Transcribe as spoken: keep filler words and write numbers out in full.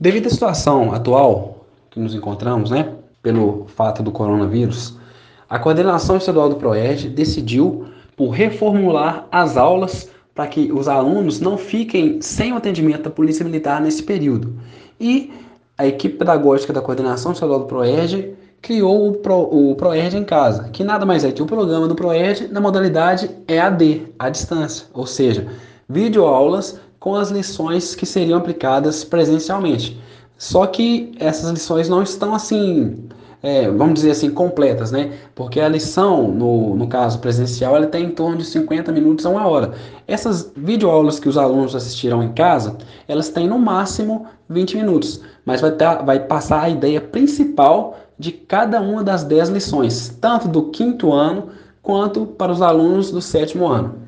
Devido à situação atual que nos encontramos, né, pelo fato do coronavírus, a coordenação estadual do PROERD decidiu por reformular as aulas para que os alunos não fiquem sem o atendimento da Polícia Militar nesse período. E a equipe pedagógica da coordenação estadual do PROERD criou o, Pro, o PROERD em casa, que nada mais é que o programa do PROERD na modalidade E A D, à distância, ou seja, videoaulas com as lições que seriam aplicadas presencialmente. Só que essas lições não estão assim, é, vamos dizer assim, completas, né? Porque a lição, no, no caso presencial, ela tem em torno de cinquenta minutos a uma hora. Essas videoaulas que os alunos assistiram em casa, elas têm no máximo vinte minutos, mas vai, ter, vai passar a ideia principal de cada uma das dez lições, tanto do quinto ano quanto para os alunos do sétimo ano.